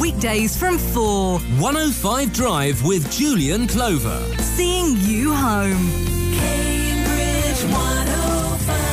Weekdays from 4. 105 Drive with Julian Clover. Seeing you home. Cambridge 105.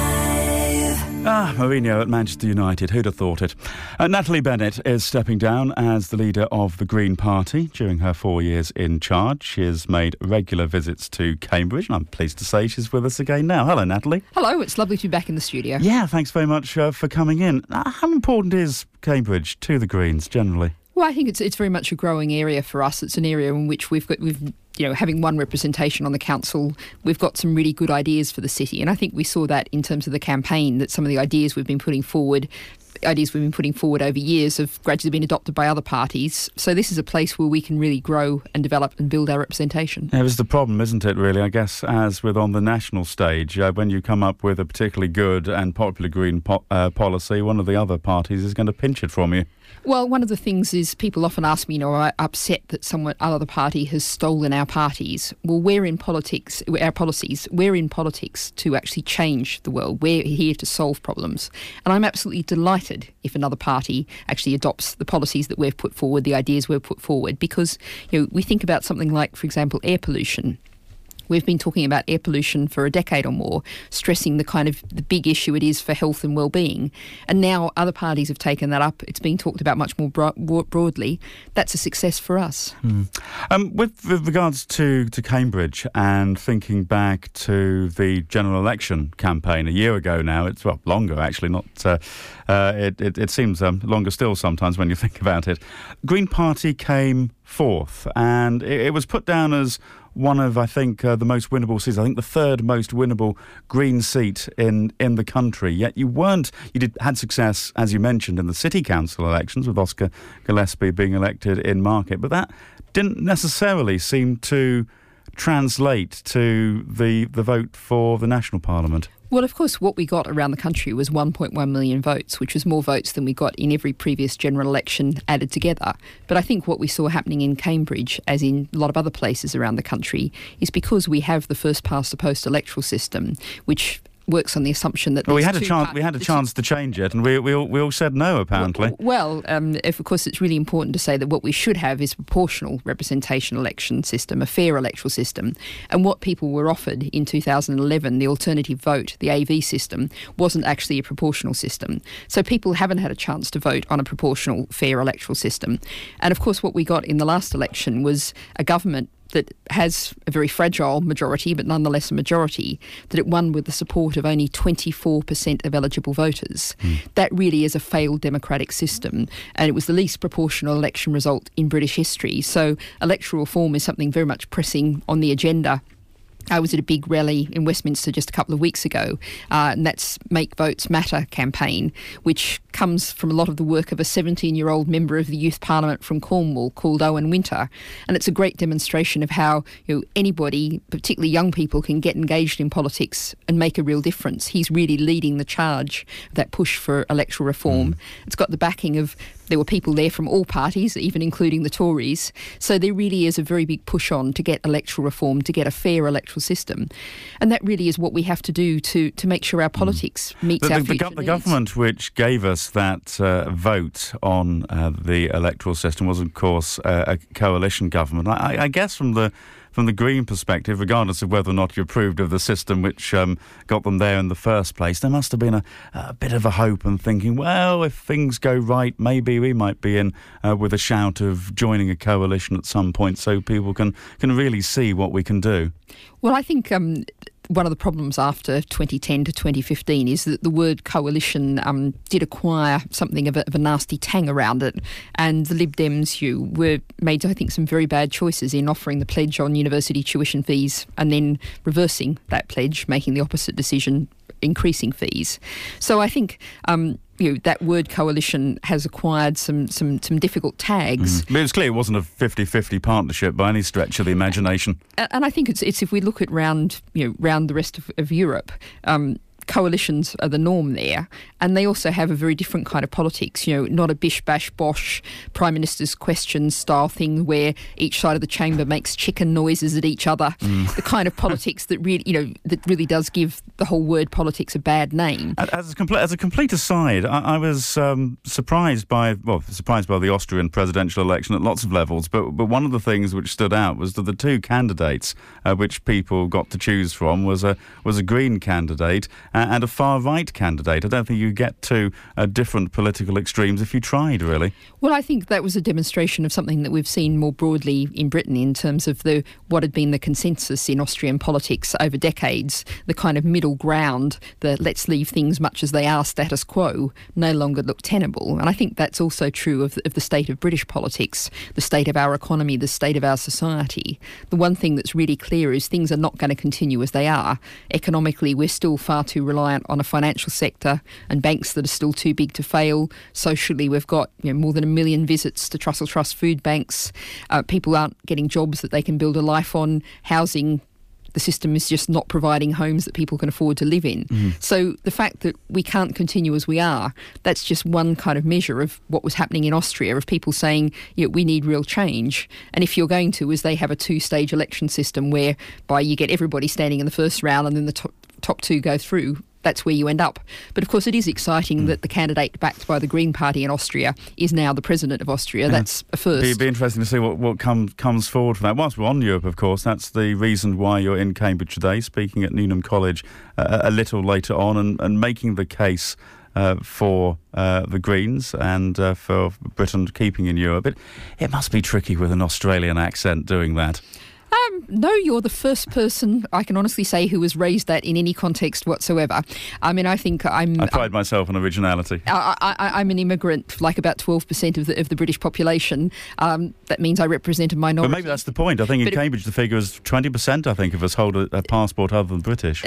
Mourinho at Manchester United. Who'd have thought it? Natalie Bennett is stepping down as the leader of the Green Party during her 4 years in charge. She has made regular visits to Cambridge, and I'm pleased to say she's with us again now. Hello, Natalie. Hello, it's lovely to be back in the studio. Yeah, thanks very much for coming in. How important is Cambridge to the Greens generally? Well, I think it's very much a growing area for us. It's an area in which we've having one representation on the council, we've got some really good ideas for the city. And I think we saw that in terms of the campaign, that some of the ideas we've been putting forward over years have gradually been adopted by other parties. So this is a place where we can really grow and develop and build our representation. It was the problem, isn't it, really? I guess, as with on the national stage, when you come up with a particularly good and popular green policy, one of the other parties is going to pinch it from you. Well, one of the things is people often ask me, am I upset that another party has stolen our parties? Well, we're in politics, our policies, we're in politics to actually change the world. We're here to solve problems. And I'm absolutely delighted if another party actually adopts the policies that we've put forward, the ideas we've put forward, because we think about something like, for example, air pollution. We've been talking about air pollution for a decade or more, stressing the big issue it is for health and well-being. And now other parties have taken that up. It's being talked about much more broadly. That's a success for us. With regards to Cambridge and thinking back to the general election campaign a year ago now, it's longer actually, not it seems longer still sometimes when you think about it. Green Party came fourth, and it was put down as one of, I think, the most winnable seats. I think the third most winnable Green seat in the country. Yet you had success, as you mentioned, in the City Council elections with Oscar Gillespie being elected in Market. But that didn't necessarily seem to translate to the vote for the National Parliament. Well, of course, what we got around the country was 1.1 million votes, which was more votes than we got in every previous general election added together. But I think what we saw happening in Cambridge, as in a lot of other places around the country, is because we have the first-past-the-post electoral system, which works on the assumption that... Well, we had a chance to change it, and we all said no, apparently. Well, of course, it's really important to say that what we should have is a proportional representation election system, a fair electoral system. And what people were offered in 2011, the alternative vote, the AV system, wasn't actually a proportional system. So people haven't had a chance to vote on a proportional, fair electoral system. And of course, what we got in the last election was a government that has a very fragile majority, but nonetheless a majority, that it won with the support of only 24% of eligible voters. That really is a failed democratic system, and it was the least proportional election result in British history. So electoral reform is something very much pressing on the agenda. I was at a big rally in Westminster just a couple of weeks ago, and that's Make Votes Matter campaign, which comes from a lot of the work of a 17-year-old member of the Youth Parliament from Cornwall called Owen Winter. And it's a great demonstration of how anybody, particularly young people, can get engaged in politics and make a real difference. He's really leading the charge of that push for electoral reform. It's got the backing of... There were people there from all parties, even including the Tories. So there really is a very big push on to get electoral reform, to get a fair electoral system. And that really is what we have to do to make sure our politics meets our future needs. The government which gave us that vote on the electoral system was, of course, a coalition government. I guess from the Green perspective, regardless of whether or not you approved of the system which got them there in the first place, there must have been a bit of a hope and thinking, well, if things go right, maybe we might be in with a shout of joining a coalition at some point so people can really see what we can do. Well, I think... one of the problems after 2010 to 2015 is that the word coalition did acquire something of a nasty tang around it, and the Lib Dems were made, I think, some very bad choices in offering the pledge on university tuition fees and then reversing that pledge, making the opposite decision, increasing fees. So I think... that word coalition has acquired some difficult tags. But it's clear it wasn't a 50-50 partnership by any stretch of the imagination. And I think it's if we look at round the rest of Europe, coalitions are the norm there, and they also have a very different kind of politics. Not a bish bash bosh prime minister's questions style thing where each side of the chamber makes chicken noises at each other. The kind of politics that really does give the whole word politics a bad name. As a complete aside, I was surprised by the Austrian presidential election at lots of levels. But one of the things which stood out was that the two candidates which people got to choose from was a Green candidate and a far-right candidate. I don't think you get to different political extremes if you tried, really. Well, I think that was a demonstration of something that we've seen more broadly in Britain in terms of what had been the consensus in Austrian politics over decades, the kind of middle ground, the let's leave things much as they are status quo, no longer look tenable. And I think that's also true of the state of British politics, the state of our economy, the state of our society. The one thing that's really clear is things are not going to continue as they are. Economically, we're still far too reliant on a financial sector and banks that are still too big to fail. Socially, we've got more than 1 million visits to Trussell Trust food banks. People aren't getting jobs that they can build a life on. Housing, the system is just not providing homes that people can afford to live in. So the fact that we can't continue as we are, that's just one kind of measure of what was happening in Austria, of people saying, we need real change. And if you're going to, as they have a two-stage election system whereby you get everybody standing in the first round and then the top two go through, that's where you end up. But of course it is exciting that the candidate backed by the Green Party in Austria is now the president of Austria. That's a first. It'd be interesting to see what comes forward from that. Whilst we're on Europe, of course, that's the reason why you're in Cambridge today, speaking at Newnham College a little later on and making the case for the Greens and for Britain keeping in Europe. It must be tricky with an Australian accent doing that. No, you're the first person I can honestly say who has raised that in any context whatsoever. I mean, I think I pride myself on originality. I'm an immigrant, like about 12% of the British population. That means I represent a minority. But maybe that's the point. I think in Cambridge the figure is 20%. I think of us hold a passport other than British.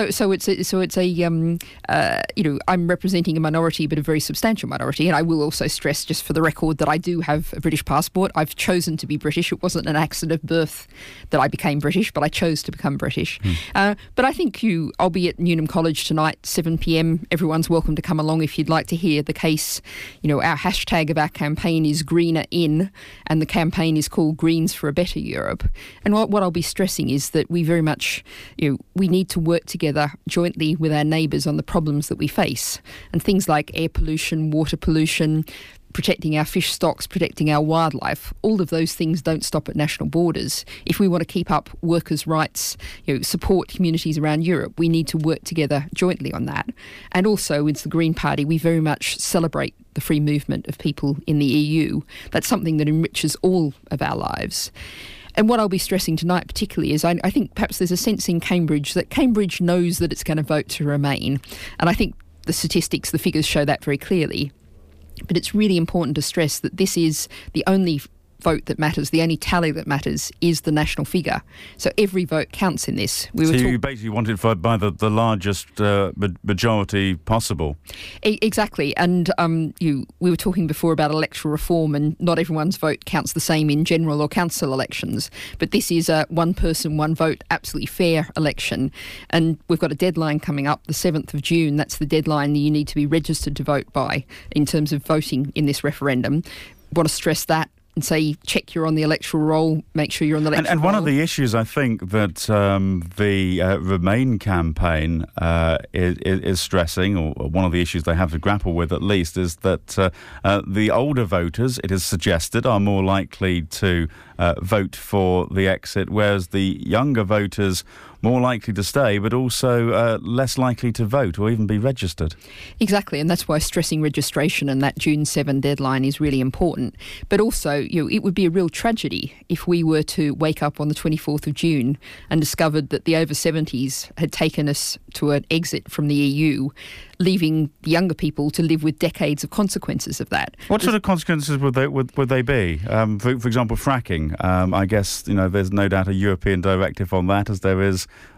I'm representing a minority, but a very substantial minority. And I will also stress, just for the record, that I do have a British passport. I've chosen to be British. It wasn't an accident of birth that I became British, but I chose to become British. But I think I'll be at Newnham College tonight, 7 p.m. Everyone's welcome to come along if you'd like to hear the case. Our hashtag of our campaign is Greener In, and the campaign is called Greens for a Better Europe. And what I'll be stressing is that we very much, we need to work together jointly with our neighbours on the problems that we face. And things like air pollution, water pollution, protecting our fish stocks, protecting our wildlife, all of those things don't stop at national borders. If we want to keep up workers' rights, support communities around Europe, we need to work together jointly on that. And also, with the Green Party, we very much celebrate the free movement of people in the EU. That's something that enriches all of our lives. And what I'll be stressing tonight particularly is I think perhaps there's a sense in Cambridge that Cambridge knows that it's going to vote to remain. And I think the statistics, the figures show that very clearly. But it's really important to stress that this is the only vote that matters, the only tally that matters is the national figure. So every vote counts in this. You basically want it by the largest majority possible. Exactly. And we were talking before about electoral reform, and not everyone's vote counts the same in general or council elections. But this is a one person, one vote, absolutely fair election. And we've got a deadline coming up, the 7th of June. That's the deadline that you need to be registered to vote by in terms of voting in this referendum. Want to stress that and say, check you're on the electoral roll, make sure you're on the electoral roll. And one of the issues I think that the Remain campaign is stressing, or one of the issues they have to grapple with at least, is that the older voters, it is suggested, are more likely to vote for the exit, whereas the younger voters more likely to stay, but also less likely to vote or even be registered. Exactly, and that's why stressing registration and that June 7 deadline is really important. But also, it would be a real tragedy if we were to wake up on the 24th of June and discovered that the over 70s had taken us to an exit from the EU, leaving younger people to live with decades of consequences of that. What sort of consequences would they be? For example, fracking. I guess there's no doubt a European directive on that, as there is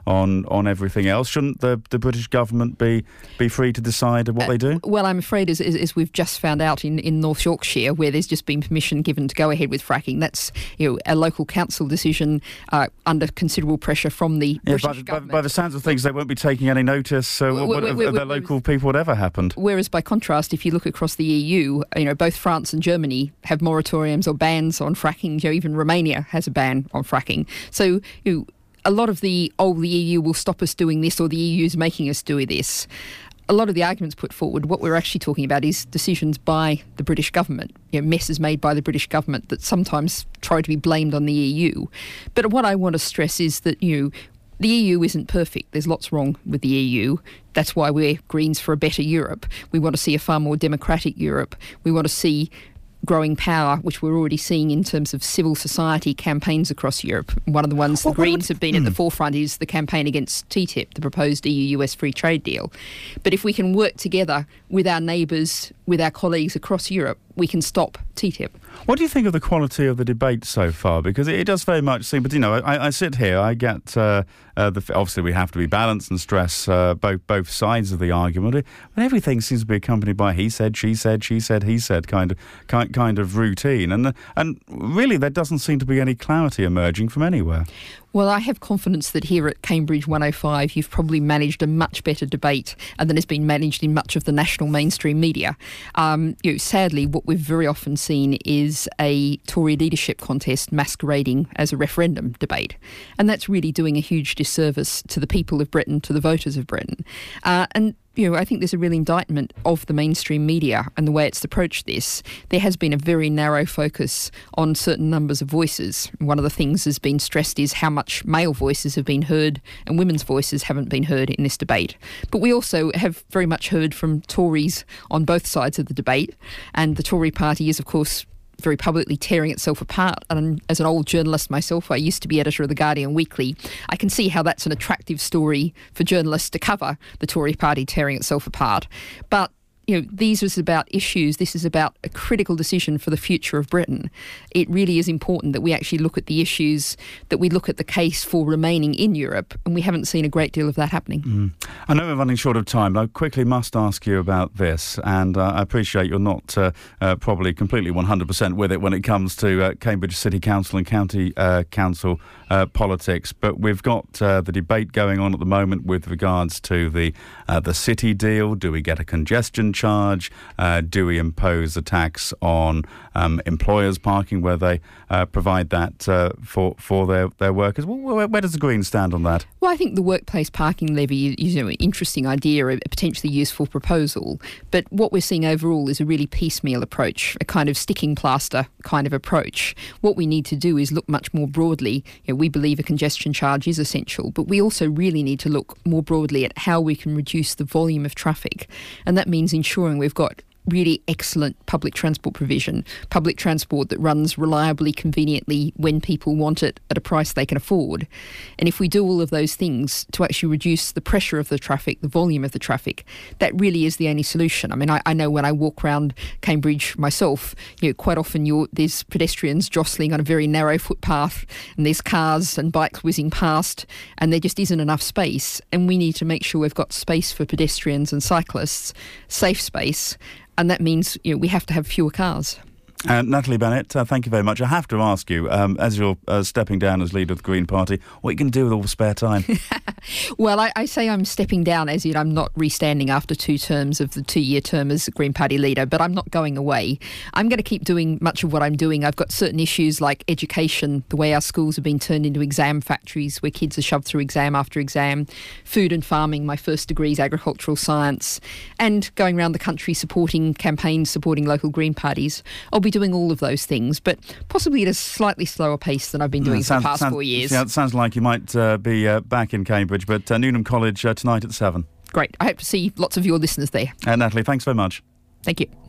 on everything else. Shouldn't the British government be free to decide what they do? Well, I'm afraid, as we've just found out in North Yorkshire, where there's just been permission given to go ahead with fracking, that's a local council decision under considerable pressure from the British government. By the sounds of things, they won't be taking any notice of their local people, whatever happened. Whereas, by contrast, if you look across the EU, both France and Germany have moratoriums or bans on fracking. Even Romania has a ban on fracking. So, a lot of the EU will stop us doing this, or the EU is making us do this. A lot of the arguments put forward, what we're actually talking about is decisions by the British government, messes made by the British government that sometimes try to be blamed on the EU. But what I want to stress is that, the EU isn't perfect. There's lots wrong with the EU. That's why we're Greens for a better Europe. We want to see a far more democratic Europe. We want to see growing power, which we're already seeing in terms of civil society campaigns across Europe. One of the ones the Greens have been at the forefront is the campaign against TTIP, the proposed EU-US free trade deal. But if we can work together with our neighbours, with our colleagues across Europe, we can stop TTIP. What do you think of the quality of the debate so far? Because it does very much seem, but I sit here, I get obviously we have to be balanced and stress both sides of the argument, but everything seems to be accompanied by he said, she said, he said kind of routine, and really there doesn't seem to be any clarity emerging from anywhere. Well, I have confidence that here at Cambridge 105 you've probably managed a much better debate than has been managed in much of the national mainstream media. Sadly, what we've very often seen is a Tory leadership contest masquerading as a referendum debate. And that's really doing a huge disservice to the people of Britain, to the voters of Britain. I think there's a real indictment of the mainstream media and the way it's approached this. There has been a very narrow focus on certain numbers of voices. One of the things that's been stressed is how much male voices have been heard and women's voices haven't been heard in this debate. But we also have very much heard from Tories on both sides of the debate, and the Tory party is, of course, very publicly tearing itself apart. And as an old journalist myself, I used to be editor of the Guardian Weekly, I can see how that's an attractive story for journalists to cover, the Tory party tearing itself apart. But these is about issues. This is about a critical decision for the future of Britain. It really is important that we actually look at the issues, that we look at the case for remaining in Europe, and we haven't seen a great deal of that happening. I know we're running short of time, but I quickly must ask you about this, and I appreciate you're not probably completely 100% with it when it comes to Cambridge City Council and County Council politics, but we've got the debate going on at the moment with regards to the city deal. Do we get a congestion charge? Do we impose a tax on employers parking where they provide that for their workers? Where does the Greens stand on that? Well, I think the workplace parking levy is an interesting idea, a potentially useful proposal. But what we're seeing overall is a really piecemeal approach, a kind of sticking plaster kind of approach. What we need to do is look much more broadly. We believe a congestion charge is essential, but we also really need to look more broadly at how we can reduce the volume of traffic. And that means ensuring we've got really excellent public transport provision, public transport that runs reliably, conveniently, when people want it at a price they can afford. And if we do all of those things to actually reduce the pressure of the traffic, the volume of the traffic, that really is the only solution. I mean, I know when I walk around Cambridge myself, quite often there's pedestrians jostling on a very narrow footpath, and there's cars and bikes whizzing past, and there just isn't enough space. And we need to make sure we've got space for pedestrians and cyclists, safe space. And that means we have to have fewer cars. Natalie Bennett, thank you very much. I have to ask you, as you're stepping down as leader of the Green Party, what are you going to do with all the spare time? Well, I say I'm stepping down as in I'm not restanding after 2 terms of the 2-year term as Green Party leader, but I'm not going away. I'm going to keep doing much of what I'm doing. I've got certain issues like education, the way our schools have been turned into exam factories where kids are shoved through exam after exam, food and farming, my first degree is agricultural science, and going around the country supporting campaigns, supporting local Green parties. I'll be doing all of those things, but possibly at a slightly slower pace than I've been doing for the past 4 years. Yeah, it sounds like you might be back in Cambridge, but Newnham College tonight at 7. Great. I hope to see lots of your listeners there. Natalie, thanks very much. Thank you.